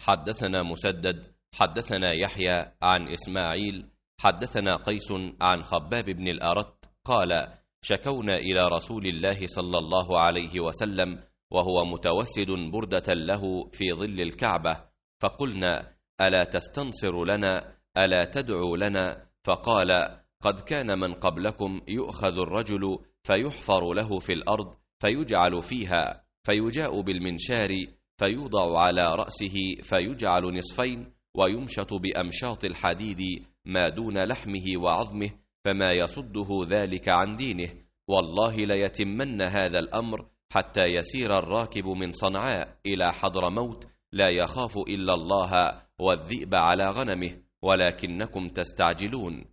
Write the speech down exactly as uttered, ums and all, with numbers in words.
حدثنا مسدد حدثنا يحيى عن إسماعيل حدثنا قيس عن خباب بن الأرت قال: شكونا إلى رسول الله صلى الله عليه وسلم وهو متوسد بردة له في ظل الكعبة، فقلنا: ألا تستنصر لنا؟ ألا تدعو لنا؟ فقال: قد كان من قبلكم يؤخذ الرجل فيحفر له في الأرض فيجعل فيها، فيجاء بالمنشار فيوضع على رأسه فيجعل نصفين، ويمشط بأمشاط الحديد ما دون لحمه وعظمه، فما يصده ذلك عن دينه. والله ليتمن هذا الأمر حتى يسير الراكب من صنعاء إلى حضرموت لا يخاف إلا الله والذئب على غنمه، ولكنكم تستعجلون.